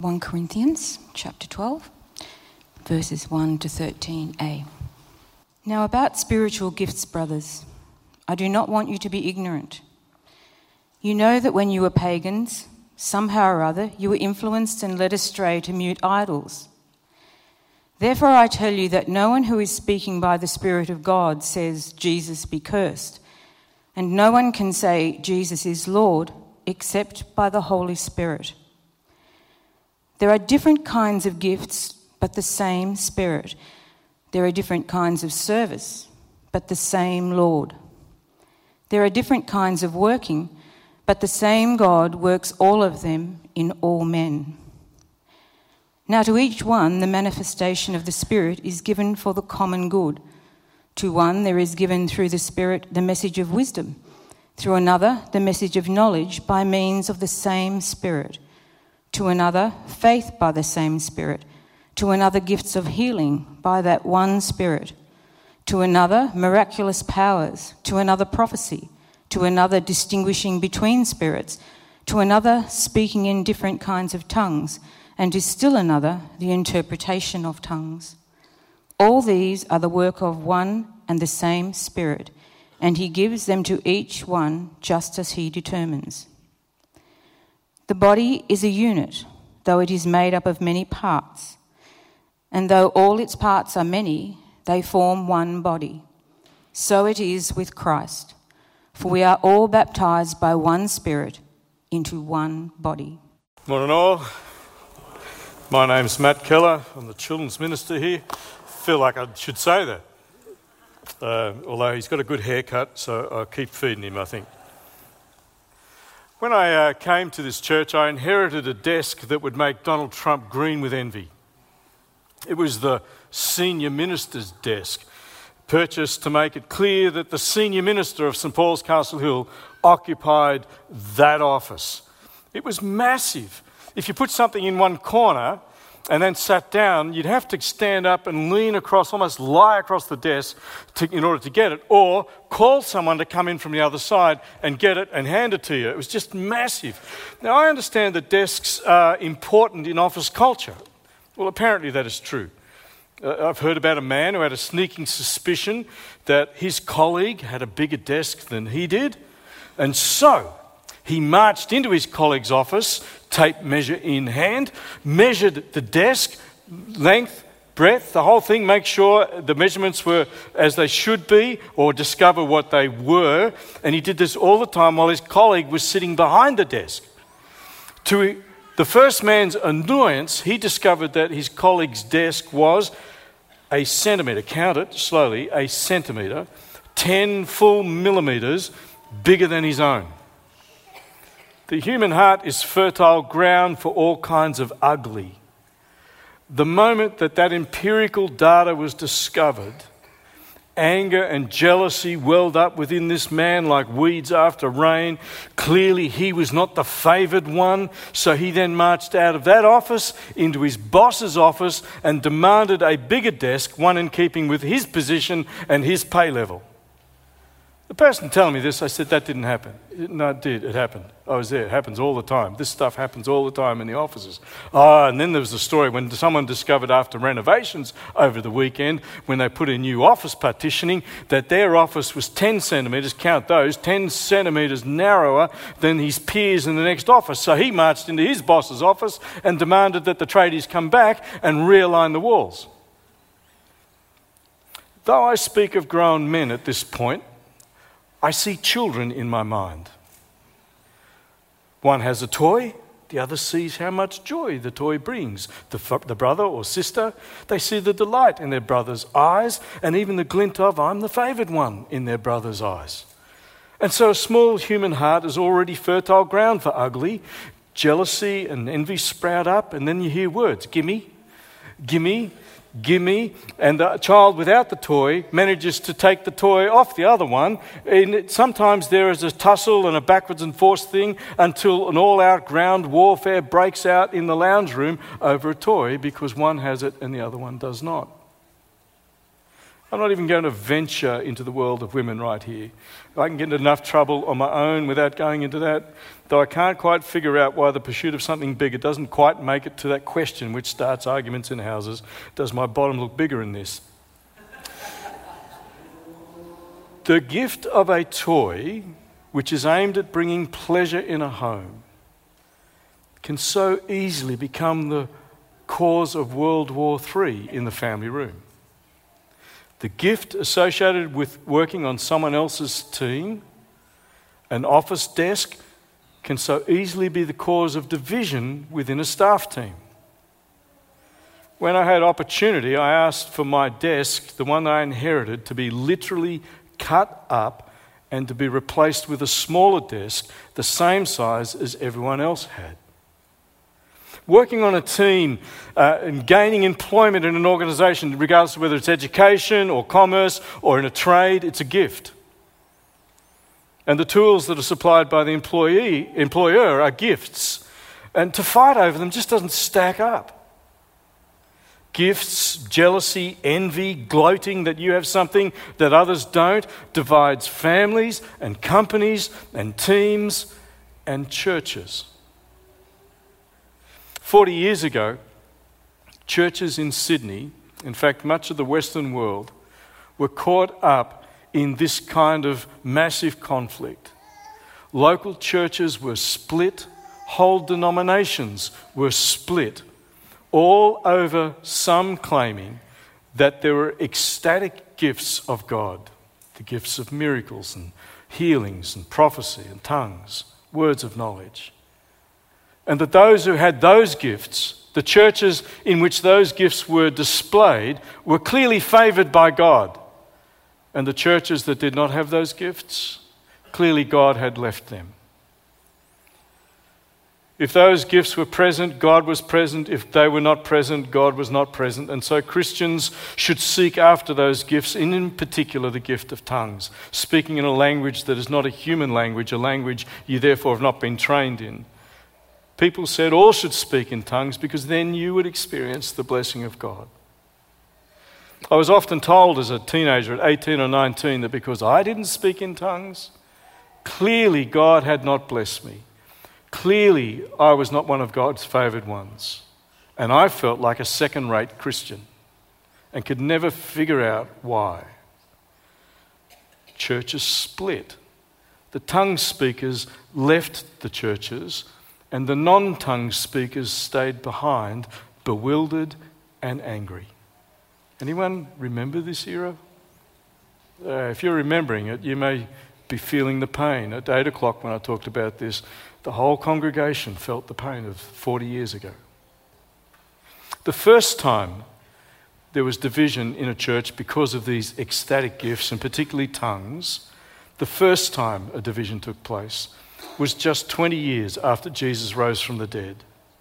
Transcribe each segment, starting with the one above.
1 Corinthians chapter 12, verses 1 to 13a. Now about spiritual gifts, brothers, I do not want you to be ignorant. You know that when you were pagans, somehow or other you were influenced and led astray to mute idols. Therefore I tell you that no one who is speaking by the Spirit of God says, Jesus be cursed, and no one can say Jesus is Lord except by the Holy Spirit. There are different kinds of gifts, but the same Spirit. There are different kinds of service, but the same Lord. There are different kinds of working, but the same God works all of them in all men. Now to each one the manifestation of the Spirit is given for the common good. To one there is given through the Spirit the message of wisdom, through another the message of knowledge by means of the same Spirit, to another faith by the same Spirit, to another gifts of healing by that one Spirit, to another miraculous powers, to another prophecy, to another distinguishing between spirits, to another speaking in different kinds of tongues, and to still another the interpretation of tongues. All these are the work of one and the same Spirit, and he gives them to each one just as he determines. The body is a unit, though it is made up of many parts. And though all its parts are many, they form one body. So it is with Christ. For we are all baptized by one Spirit into one body. Morning all. My name's Matt Keller. I'm the children's minister here. I feel like I should say that. Although he's got a good haircut, so I'll keep feeding him, I think. When I came to this church, I inherited a desk that would make Donald Trump green with envy. It was the senior minister's desk, purchased to make it clear that the senior minister of St Paul's Castle Hill occupied that office. It was massive. If you put something in one corner and then sat down, you'd have to stand up and lean across, almost lie across the desk in order to get it, or call someone to come in from the other side and get it and hand it to you. It was just massive. Now, I understand that desks are important in office culture. Well, apparently that is true. I've heard about a man who had a sneaking suspicion that his colleague had a bigger desk than he did, and so he marched into his colleague's office, tape measure in hand, measured the desk, length, breadth, the whole thing, make sure the measurements were as they should be or discover what they were. And he did this all the time while his colleague was sitting behind the desk. To the first man's annoyance, he discovered that his colleague's desk was a centimetre, count it slowly, a centimetre, 10 full millimetres bigger than his own. The human heart is fertile ground for all kinds of ugly. The moment that empirical data was discovered, anger and jealousy welled up within this man like weeds after rain. Clearly he was not the favoured one, so he then marched out of that office into his boss's office and demanded a bigger desk, one in keeping with his position and his pay level. The person telling me this, I said, that didn't happen. No, it did. It happened. I was there. It happens all the time. This stuff happens all the time in the offices. And then there was a story when someone discovered after renovations over the weekend, when they put in new office partitioning, that their office was 10 centimetres, count those, 10 centimetres narrower than his peers in the next office. So he marched into his boss's office and demanded that the tradies come back and realign the walls. Though I speak of grown men at this point, I see children in my mind. One has a toy, the other sees how much joy the toy brings. The brother or sister, they see the delight in their brother's eyes and even the glint of, I'm the favoured one, in their brother's eyes. And so a small human heart is already fertile ground for ugly. Jealousy and envy sprout up, and then you hear words, gimme, gimme, gimme, and the child without the toy manages to take the toy off the other one. And sometimes there is a tussle and a backwards and forwards thing until an all-out ground warfare breaks out in the lounge room over a toy because one has it and the other one does not. I'm not even going to venture into the world of women right here. I can get into enough trouble on my own without going into that, though I can't quite figure out why the pursuit of something bigger doesn't quite make it to that question which starts arguments in houses. Does my bottom look bigger in this? The gift of a toy, which is aimed at bringing pleasure in a home, can so easily become the cause of World War III in the family room. The gift associated with working on someone else's team, an office desk, can so easily be the cause of division within a staff team. When I had opportunity, I asked for my desk, the one that I inherited, to be literally cut up and to be replaced with a smaller desk, the same size as everyone else had. Working on a team and gaining employment in an organisation, regardless of whether it's education or commerce or in a trade, it's a gift. And the tools that are supplied by the employer are gifts. And to fight over them just doesn't stack up. Gifts, jealousy, envy, gloating that you have something that others don't divides families and companies and teams and churches. 40 years ago, churches in Sydney, in fact much of the Western world, were caught up in this kind of massive conflict. Local churches were split, whole denominations were split, all over some claiming that there were ecstatic gifts of God, the gifts of miracles and healings and prophecy and tongues, words of knowledge. And that those who had those gifts, the churches in which those gifts were displayed, were clearly favoured by God. And the churches that did not have those gifts, clearly God had left them. If those gifts were present, God was present. If they were not present, God was not present. And so Christians should seek after those gifts, in particular the gift of tongues, speaking in a language that is not a human language, a language you therefore have not been trained in. People said all should speak in tongues because then you would experience the blessing of God. I was often told as a teenager at 18 or 19 that because I didn't speak in tongues, clearly God had not blessed me. Clearly I was not one of God's favoured ones. And I felt like a second-rate Christian and could never figure out why. Churches split. The tongue speakers left the churches and the non-tongue speakers stayed behind, bewildered and angry. Anyone remember this era? If you're remembering it, you may be feeling the pain. At 8 o'clock when I talked about this, the whole congregation felt the pain of 40 years ago. The first time there was division in a church because of these ecstatic gifts, and particularly tongues, the first time a division took place was just 20 years after Jesus rose from the dead.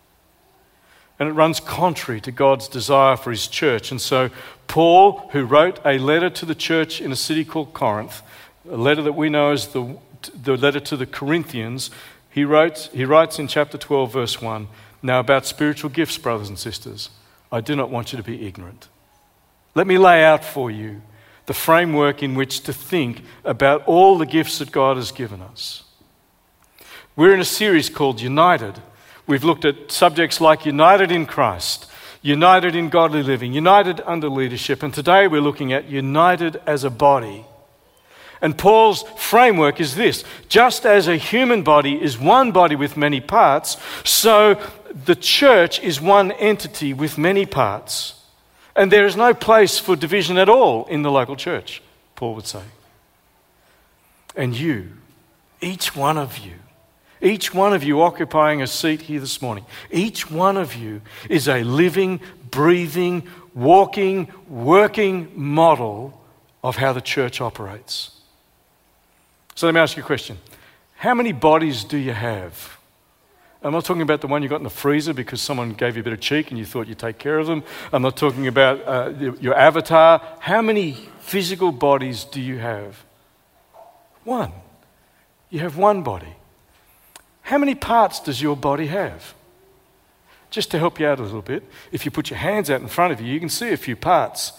And it runs contrary to God's desire for his church. And so Paul, who wrote a letter to the church in a city called Corinth, a letter that we know as the letter to the Corinthians, he writes in chapter 12, verse 1, "Now about spiritual gifts, brothers and sisters, I do not want you to be ignorant. Let me lay out for you the framework in which to think about all the gifts that God has given us." We're in a series called United. We've looked at subjects like united in Christ, united in godly living, united under leadership, and today we're looking at united as a body. And Paul's framework is this: just as a human body is one body with many parts, so the church is one entity with many parts. And there is no place for division at all in the local church, Paul would say. And you, each one of you occupying a seat here this morning, each one of you is a living, breathing, walking, working model of how the church operates. So let me ask you a question. How many bodies do you have? I'm not talking about the one you got in the freezer because someone gave you a bit of cheek and you thought you'd take care of them. I'm not talking about your avatar. How many physical bodies do you have? One. You have one body. How many parts does your body have? Just to help you out a little bit, if you put your hands out in front of you, you can see a few parts.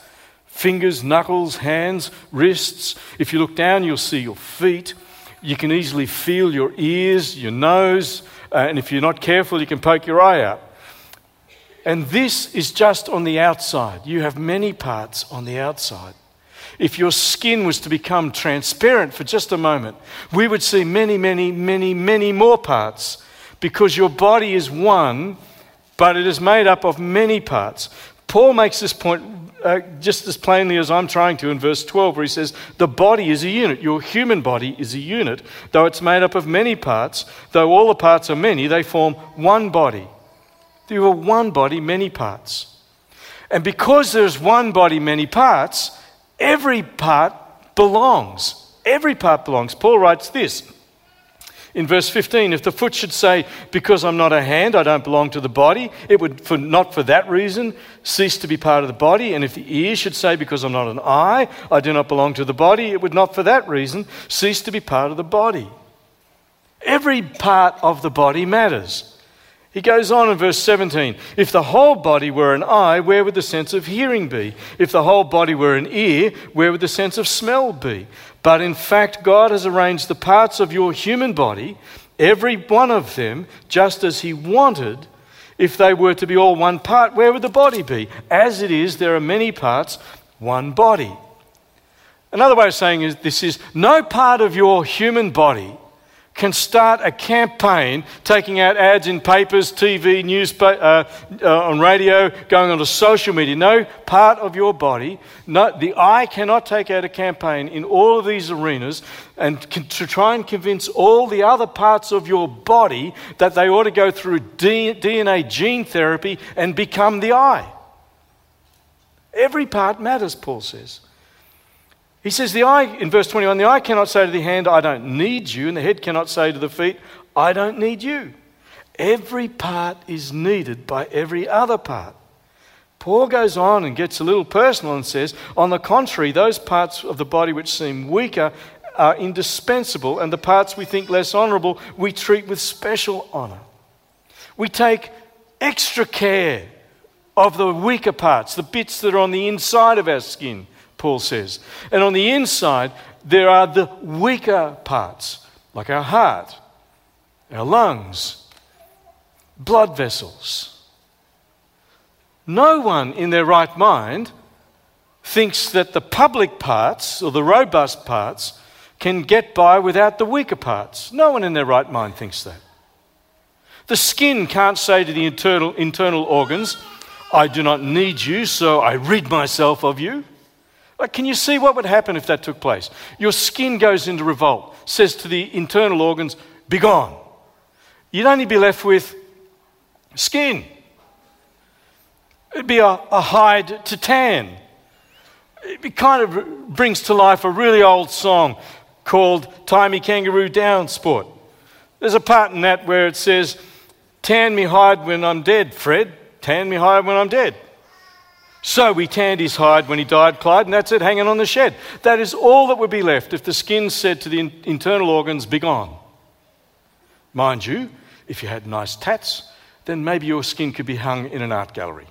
Fingers, knuckles, hands, wrists. If you look down, you'll see your feet. You can easily feel your ears, your nose, and if you're not careful, you can poke your eye out. And this is just on the outside. You have many parts on the outside. If your skin was to become transparent for just a moment, we would see many, many, many, many more parts, because your body is one, but it is made up of many parts. Paul makes this point just as plainly as I'm trying to in verse 12, where he says, the body is a unit. Your human body is a unit, though it's made up of many parts. Though all the parts are many, they form one body. You are one body, many parts. And because there's one body, many parts, every part belongs. Every part belongs. Paul writes this in verse 15, if the foot should say, because I'm not a hand, I don't belong to the body, it would, not for that reason, cease to be part of the body. And if the ear should say, because I'm not an eye, I do not belong to the body, it would not for that reason cease to be part of the body. Every part of the body matters. He goes on in verse 17, if the whole body were an eye, where would the sense of hearing be? If the whole body were an ear, where would the sense of smell be? But in fact, God has arranged the parts of your human body, every one of them, just as he wanted. If they were to be all one part, where would the body be? As it is, there are many parts, one body. Another way of saying this is, no part of your human body can start a campaign taking out ads in papers, TV, newspaper, on radio, going onto social media. No part of your body, the eye cannot take out a campaign in all of these arenas and to try and convince all the other parts of your body that they ought to go through DNA gene therapy and become the eye. Every part matters, Paul says. He says, the eye, in verse 21, the eye cannot say to the hand, I don't need you, and the head cannot say to the feet, I don't need you. Every part is needed by every other part. Paul goes on and gets a little personal and says, on the contrary, those parts of the body which seem weaker are indispensable, and the parts we think less honourable we treat with special honour. We take extra care of the weaker parts, the bits that are on the inside of our skin, Paul says. And on the inside, there are the weaker parts, like our heart, our lungs, blood vessels. No one in their right mind thinks that the public parts or the robust parts can get by without the weaker parts. No one in their right mind thinks that. The skin can't say to the internal organs, I do not need you, so I rid myself of you. Like, can you see what would happen if that took place? Your skin goes into revolt, says to the internal organs, be gone. You'd only be left with skin. It'd be a hide to tan. It kind of brings to life a really old song called Tie Me Kangaroo Down Sport. There's a part in that where it says, tan me hide when I'm dead, Fred. Tan me hide when I'm dead. So we tanned his hide when he died, Clyde, and that's it, hanging on the shed. That is all that would be left if the skin said to the internal organs, be gone. Mind you, if you had nice tats, then maybe your skin could be hung in an art gallery.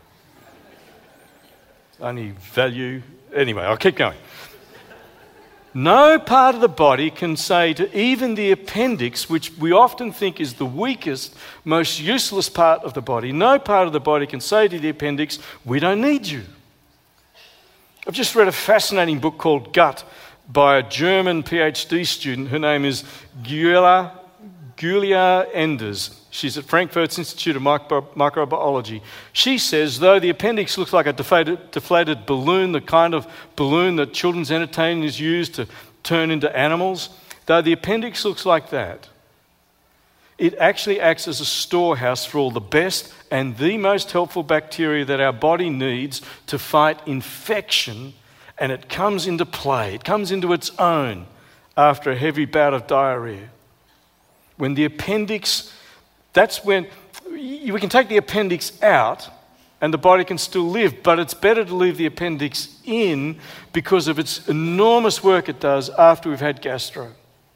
Only value... Anyway, I'll keep going. No part of the body can say to even the appendix, which we often think is the weakest, most useless part of the body, no part of the body can say to the appendix, we don't need you. I've just read a fascinating book called Gut by a German PhD student. Her name is Julia Enders. She's at Frankfurt's Institute of Microbiology. She says, though the appendix looks like a deflated balloon, the kind of balloon that children's entertainment is used to turn into animals, though the appendix looks like that, it actually acts as a storehouse for all the best and the most helpful bacteria that our body needs to fight infection, and it comes into play, it comes into its own after a heavy bout of diarrhea. When the appendix... That's when we can take the appendix out and the body can still live, but it's better to leave the appendix in because of its enormous work it does after we've had gastro.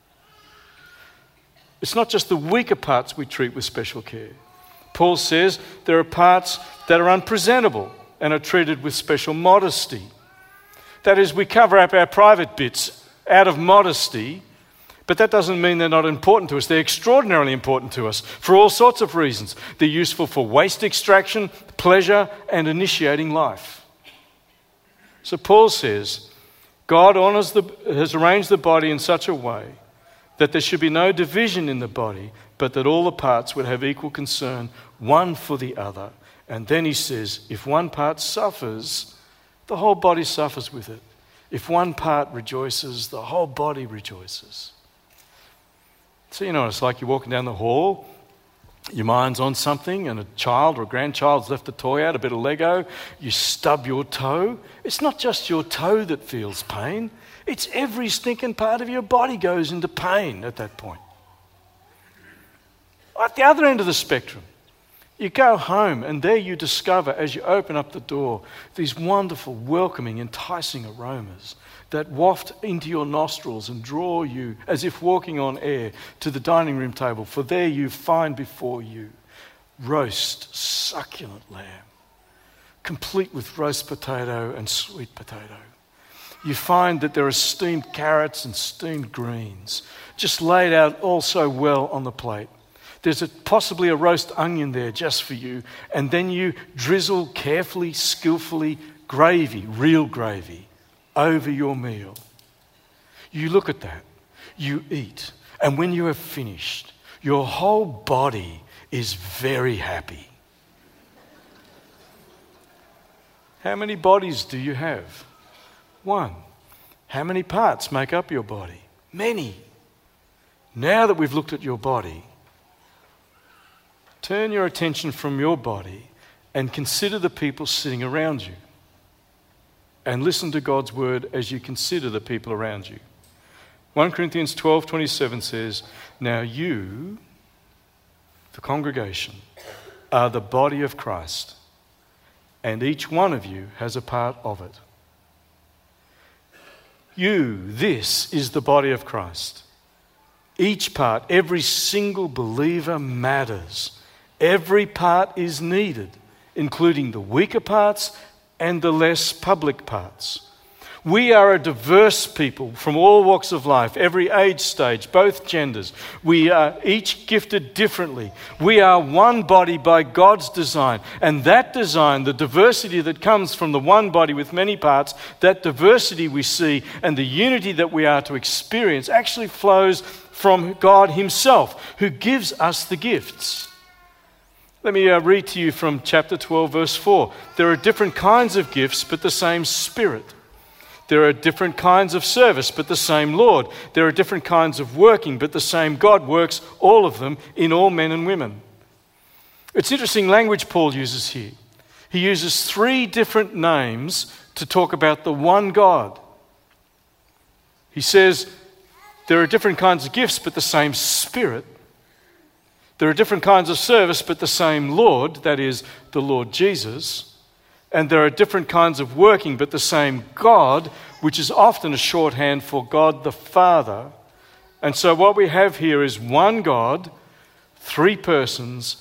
It's not just the weaker parts we treat with special care. Paul says there are parts that are unpresentable and are treated with special modesty. That is, we cover up our private bits out of modesty, but that doesn't mean they're not important to us. They're extraordinarily important to us for all sorts of reasons. They're useful for waste extraction, pleasure, and initiating life. So Paul says, God has arranged the body in such a way that there should be no division in the body, but that all the parts would have equal concern, one for the other. And then he says, if one part suffers, the whole body suffers with it. If one part rejoices, the whole body rejoices. So, it's like you're walking down the hall, your mind's on something, and a child or a grandchild's left a toy out, a bit of Lego, you stub your toe. It's not just your toe that feels pain, it's every stinking part of your body goes into pain at that point. At the other end of the spectrum, you go home and there you discover, as you open up the door, these wonderful, welcoming, enticing aromas that waft into your nostrils and draw you, as if walking on air, to the dining room table. For there you find before you roast, succulent lamb, complete with roast potato and sweet potato. You find that there are steamed carrots and steamed greens, just laid out all so well on the plate. There's possibly a roast onion there just for you, and then you drizzle carefully, skillfully gravy, real gravy, over your meal. You look at that, you eat, and when you have finished, your whole body is very happy. How many bodies do you have? One. How many parts make up your body? Many. Now that we've looked at your body, turn your attention from your body and consider the people sitting around you. And listen to God's word as you consider the people around you. 1 Corinthians 12:27 says, now you, the congregation, are the body of Christ, and each one of you has a part of it. This is the body of Christ. Each part, every single believer matters. Every part is needed, including the weaker parts and the less public parts. We are a diverse people from all walks of life, every age stage, both genders. We are each gifted differently. We are one body by God's design. And that design, the diversity that comes from the one body with many parts, that diversity we see and the unity that we are to experience actually flows from God Himself, who gives us the gifts. Let me read to you from chapter 12, verse 4. There are different kinds of gifts, but the same Spirit. There are different kinds of service, but the same Lord. There are different kinds of working, but the same God works all of them in all men and women. It's interesting language Paul uses here. He uses 3 different names to talk about the one God. He says there are different kinds of gifts, but the same Spirit. There are different kinds of service, but the same Lord, that is, the Lord Jesus. And there are different kinds of working, but the same God, which is often a shorthand for God the Father. And so what we have here is one God, 3 persons,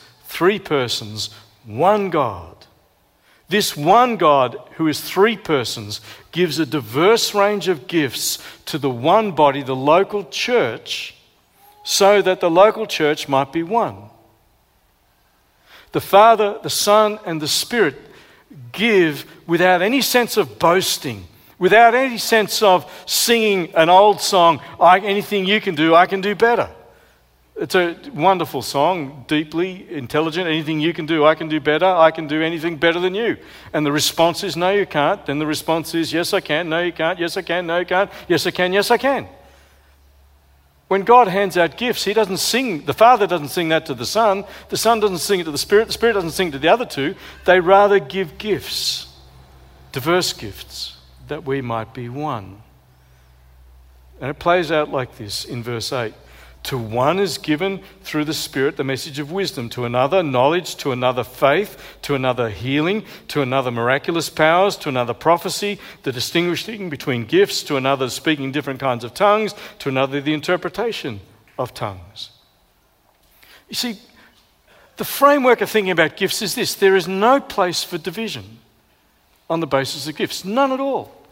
one God. This one God, who is 3 persons, gives a diverse range of gifts to the one body, the local church, so that the local church might be one. The Father, the Son, and the Spirit give without any sense of boasting, without any sense of singing an old song, anything you can do, I can do better. It's a wonderful song, deeply intelligent. Anything you can do, I can do better. I can do anything better than you. And the response is, no, you can't. Then the response is, yes, I can. No, you can't. Yes, I can. No, you can't. Yes, I can. Yes, I can. When God hands out gifts, He doesn't sing, the Father doesn't sing that to the Son doesn't sing it to the Spirit doesn't sing it to the other 2. They rather give gifts, diverse gifts, that we might be one. And it plays out like this in verse 8. To one is given through the Spirit the message of wisdom, to another knowledge, to another faith, to another healing, to another miraculous powers, to another prophecy, the distinguishing between gifts, to another speaking different kinds of tongues, to another the interpretation of tongues. You see, the framework of thinking about gifts is this: there is no place for division on the basis of gifts, none at all.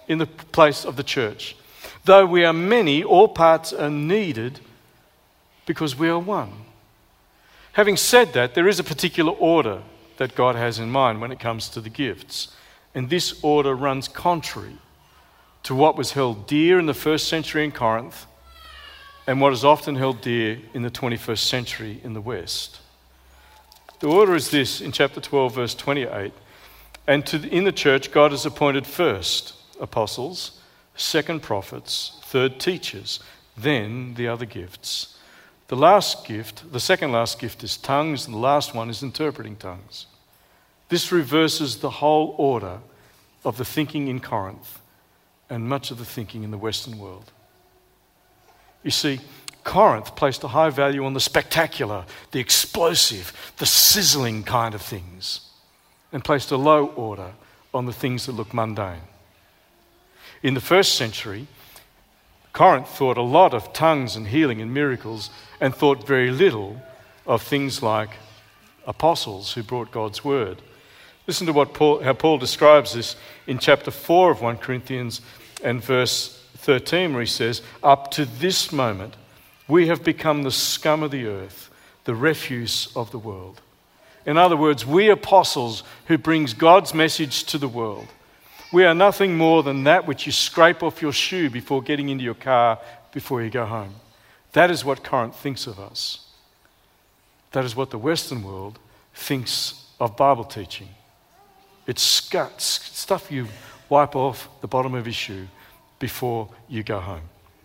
in the place of the church. Though we are many, all parts are needed because we are one. Having said that, there is a particular order that God has in mind when it comes to the gifts. And this order runs contrary to what was held dear in the first century in Corinth and what is often held dear in the 21st century in the West. The order is this in chapter 12, verse 28. And in the church, God has appointed first apostles, second prophets, third teachers, then the other gifts. The second last gift is tongues, and the last one is interpreting tongues. This reverses the whole order of the thinking in Corinth and much of the thinking in the Western world. You see, Corinth placed a high value on the spectacular, the explosive, the sizzling kind of things, and placed a low order on the things that look mundane. In the first century, Corinth thought a lot of tongues and healing and miracles and thought very little of things like apostles who brought God's word. Listen to how Paul describes this in chapter 4 of 1 Corinthians and verse 13, where he says, "Up to this moment, we have become the scum of the earth, the refuse of the world." In other words, we apostles who brings God's message to the world. We are nothing more than that which you scrape off your shoe before getting into your car before you go home. That is what Corinth thinks of us. That is what the Western world thinks of Bible teaching. It's stuff you wipe off the bottom of your shoe before you go home.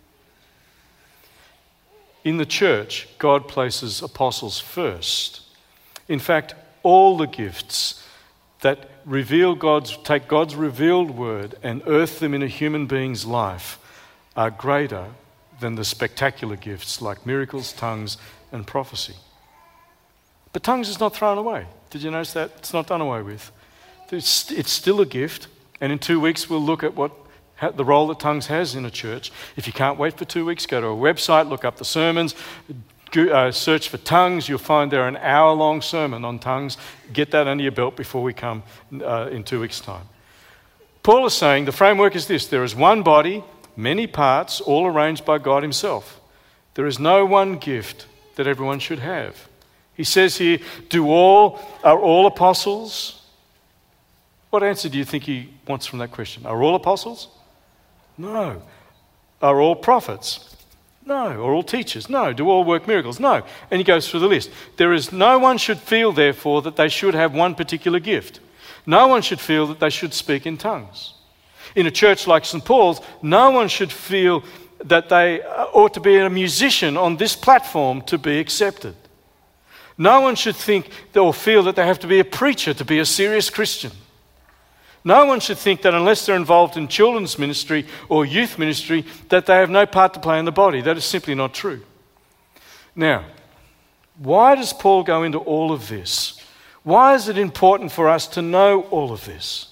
In the church, God places apostles first. In fact, all the gifts that take God's revealed word and earth them in a human being's life are greater than the spectacular gifts like miracles, tongues, and prophecy. But tongues is not thrown away. Did you notice that? It's not done away with. It's still a gift, and in 2 weeks we'll look at the role that tongues has in a church. If you can't wait for 2 weeks, go to a website, look up the sermons, search for tongues. You'll find there an hour-long sermon on tongues. Get that under your belt before we come in 2 weeks' time. Paul is saying the framework is this: there is one body, many parts, all arranged by God himself. There is no one gift that everyone should have. He says here, are all apostles? What answer do you think he wants from that question? Are all apostles? No. Are all prophets? No. Are all teachers? No. Do all work miracles? No. And he goes through the list. There is no one should feel, therefore, that they should have one particular gift. No one should feel that they should speak in tongues. In a church like St. Paul's, no one should feel that they ought to be a musician on this platform to be accepted. No one should think or feel that they have to be a preacher to be a serious Christian. No one should think that unless they're involved in children's ministry or youth ministry, that they have no part to play in the body. That is simply not true. Now, why does Paul go into all of this? Why is it important for us to know all of this?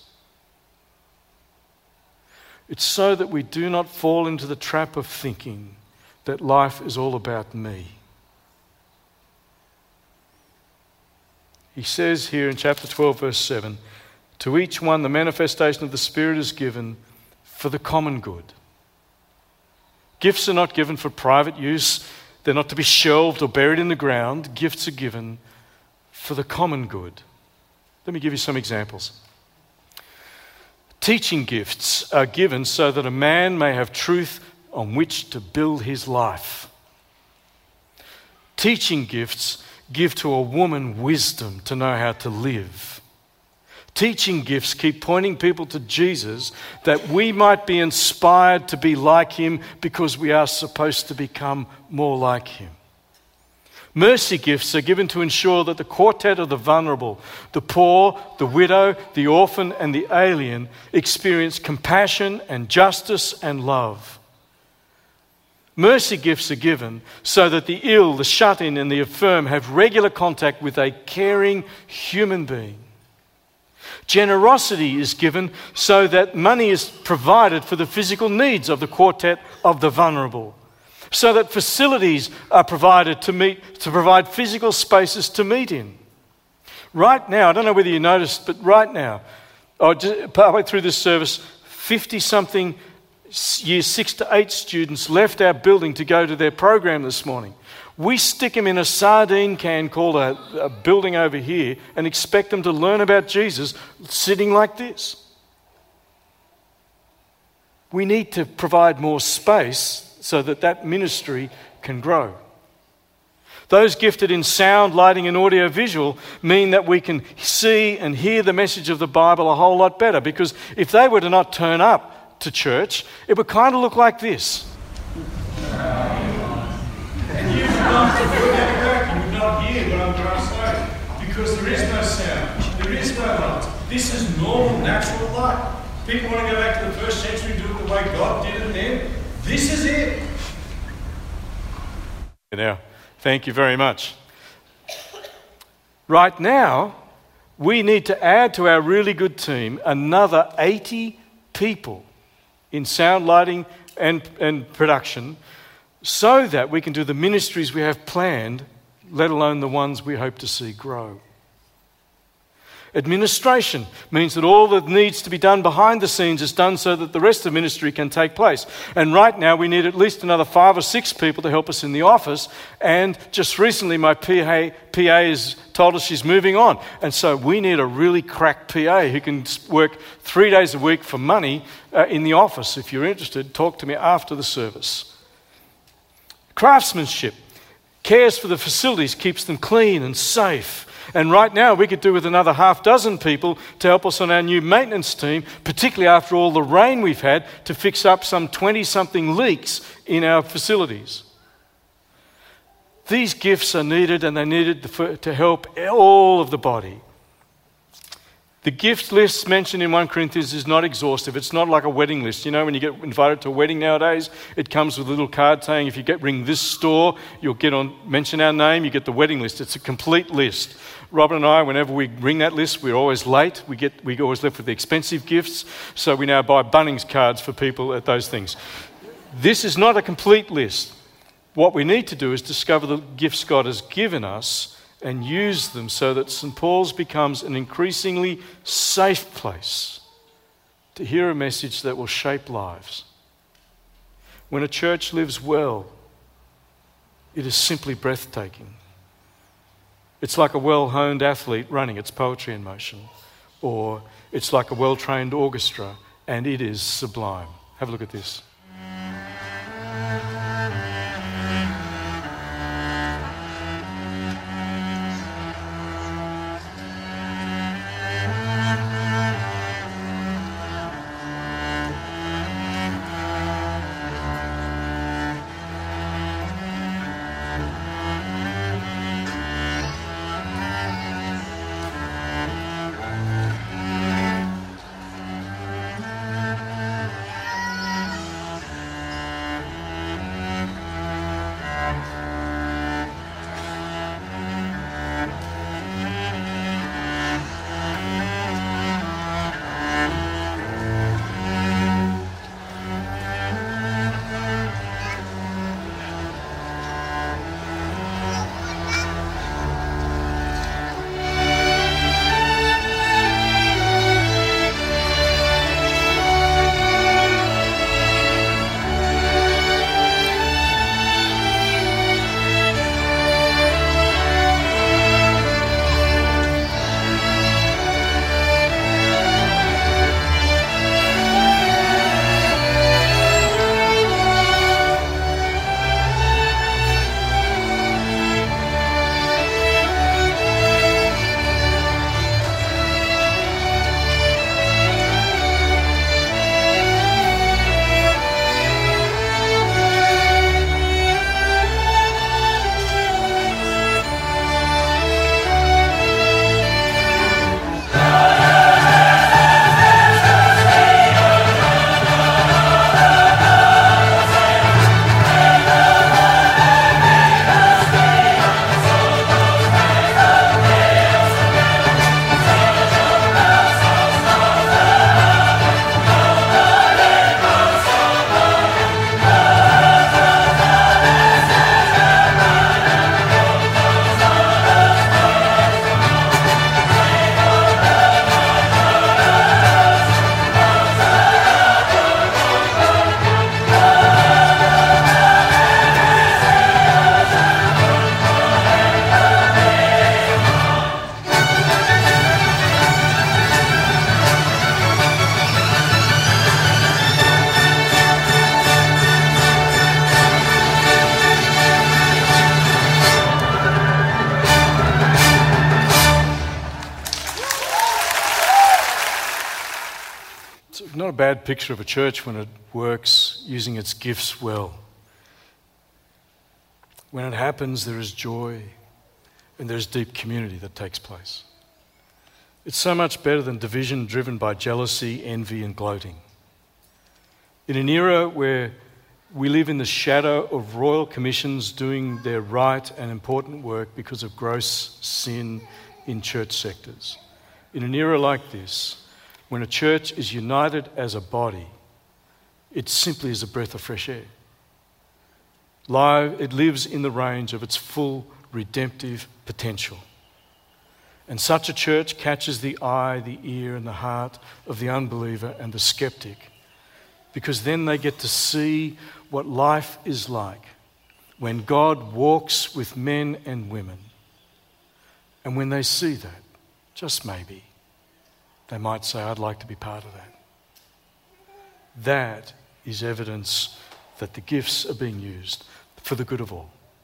It's so that we do not fall into the trap of thinking that life is all about me. He says here in chapter 12, verse 7, "To each one the manifestation of the Spirit is given for the common good." Gifts are not given for private use. They're not to be shelved or buried in the ground. Gifts are given for the common good. Let me give you some examples. Teaching gifts are given so that a man may have truth on which to build his life. Teaching gifts give to a woman wisdom to know how to live. Teaching gifts keep pointing people to Jesus that we might be inspired to be like him because we are supposed to become more like him. Mercy gifts are given to ensure that the quartet of the vulnerable, the poor, the widow, the orphan, and the alien experience compassion and justice and love. Mercy gifts are given so that the ill, the shut-in, and the infirm have regular contact with a caring human being. Generosity is given so that money is provided for the physical needs of the quartet of the vulnerable, so that facilities are provided to provide physical spaces to meet in. Right now, I don't know whether you noticed, but right now, partway through this service, 50-something year 6 to 8 students left our building to go to their program this morning. We stick them in a sardine can called a building over here and expect them to learn about Jesus sitting like this. We need to provide more space so that ministry can grow. Those gifted in sound, lighting and audio visual mean that we can see and hear the message of the Bible a whole lot better, because if they were to not turn up to church, it would kind of look like this. And you would not hear what I'm trying to say, because there is no sound, there is no light. This is normal, natural light. People want to go back to the first century, do it the way God did it then. This is it. Now, thank you very much. Right now, we need to add to our really good team another 80 people in sound, lighting and production, so that we can do the ministries we have planned, let alone the ones we hope to see grow. Administration means that all that needs to be done behind the scenes is done so that the rest of ministry can take place. And right now we need at least another 5 or 6 people to help us in the office. And just recently my PA has told us she's moving on. And so we need a really crack PA who can work 3 days a week for money in the office. If you're interested, talk to me after the service. Craftsmanship cares for the facilities, keeps them clean and safe. And right now we could do with another 6 people to help us on our new maintenance team, particularly after all the rain we've had, to fix up some 20-something leaks in our facilities. These gifts are needed, and they're needed to help all of the body. The gift list mentioned in 1 Corinthians is not exhaustive. It's not like a wedding list. You know, when you get invited to a wedding nowadays, it comes with a little card saying if you ring this store, you'll mention our name, you get the wedding list. It's a complete list. Robin and I, whenever we ring that list, we're always late. We always left with the expensive gifts, so we now buy Bunnings cards for people at those things. This is not a complete list. What we need to do is discover the gifts God has given us and use them so that St. Paul's becomes an increasingly safe place to hear a message that will shape lives. When a church lives well, it is simply breathtaking. It's like a well-honed athlete running its poetry in motion, or it's like a well-trained orchestra, and it is sublime. Have a look at this. not a bad picture of a church when it works using its gifts well. When it happens, there is joy and there's deep community that takes place. It's so much better than division driven by jealousy, envy, and gloating. In an era where we live in the shadow of royal commissions doing their right and important work because of gross sin in church sectors. In an era like this, when a church is united as a body, it simply is a breath of fresh air. It lives in the range of its full redemptive potential. And such a church catches the eye, the ear, and the heart of the unbeliever and the skeptic, because then they get to see what life is like when God walks with men and women. And when they see that, just maybe, they might say, I'd like to be part of that. That is evidence that the gifts are being used for the good of all.